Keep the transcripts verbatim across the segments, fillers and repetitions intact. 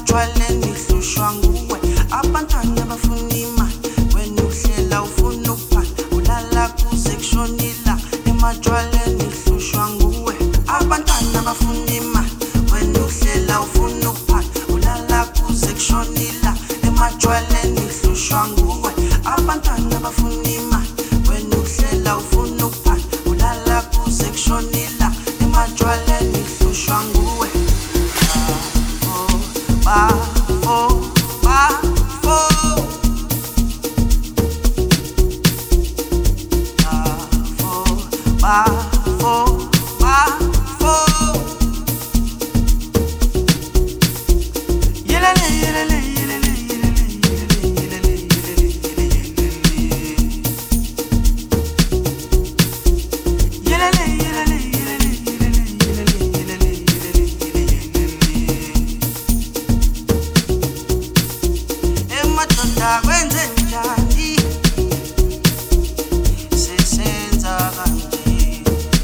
emajwaleni hlushwa nguwe abantwana bafuna imali wena uhlela ufuna ukuphala ulala kuze kushonila emajwaleni hlushwa nguwe abantwana bafuna imali wena uhlela ufuna ukuphala ulala kuze kushonila emajwaleni hlushwa nguwe abantwana bafuna imali wena uhlela ufuna ukuphala ulala kuze kushonila emajwaleni hlushwa nguwe ba fo ba fo ba fo ba fo yelele yelele yelele yelele yelele yelele emadoda kwenze njani sesenza kanje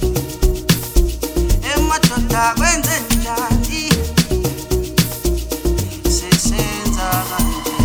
emadoda kwenze njani sesenza kanje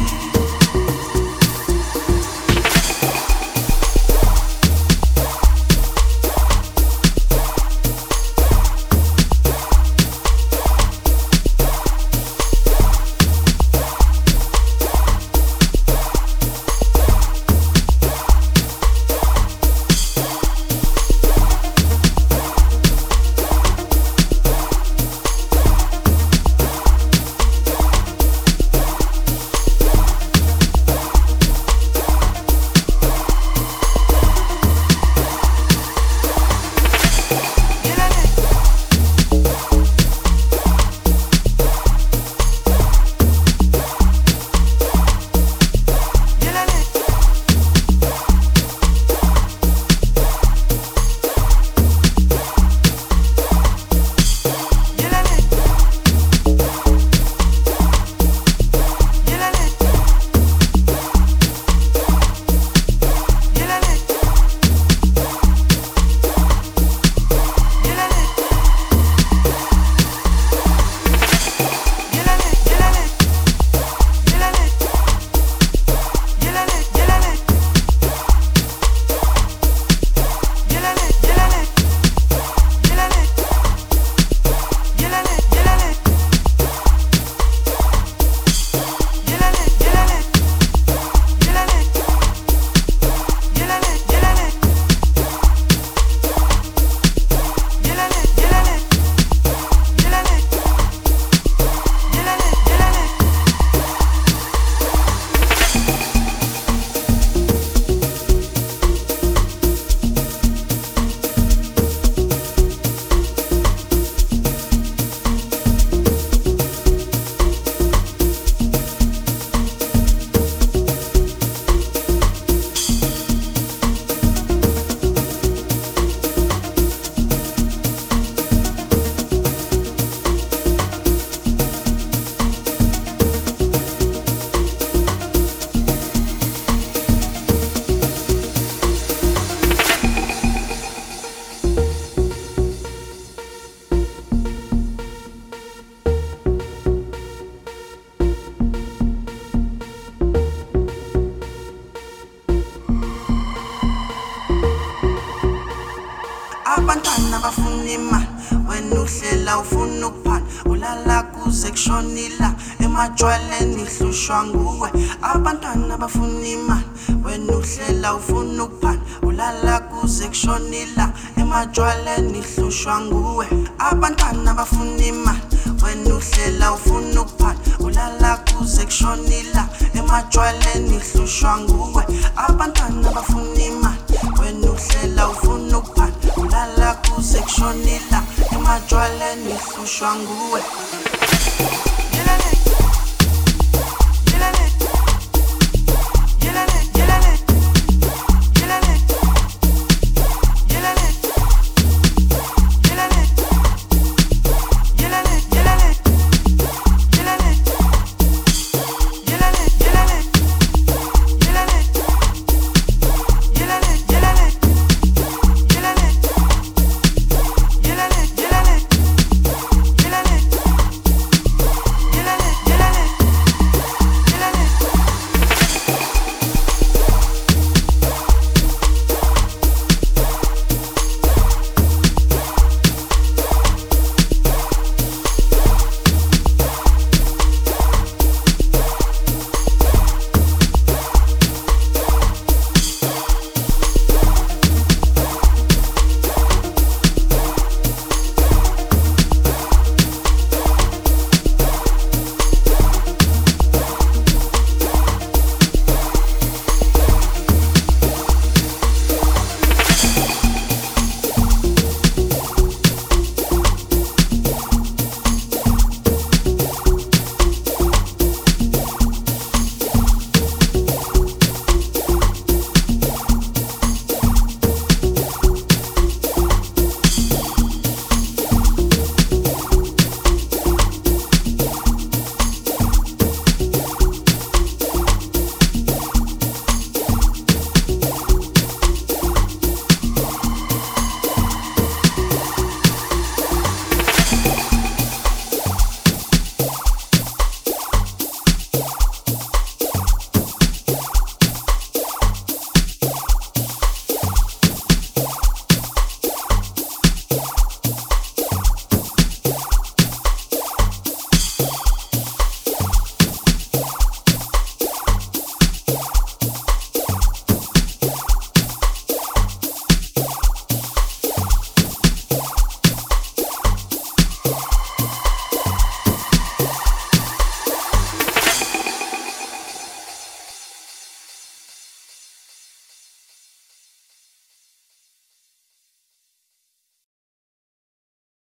abantwana bafuna imali wena uhlela ufuna ukuphala ulala kuze kushonila emajwaleni hlushwa nguwe abantwana bafuna imali wena uhlela ufuna ukuphala ulala kuze kushonila emajwaleni hlushwa nguwe abantwana bafuna imali wena uhlela ufuna ukuphala ulala kuze kushonila emajwaleni hlushwa nguwe abantwana bafuna imali wena uhlela ufuna ukuphala ulala kuze kushonila emajwaleni hlushwa nguwe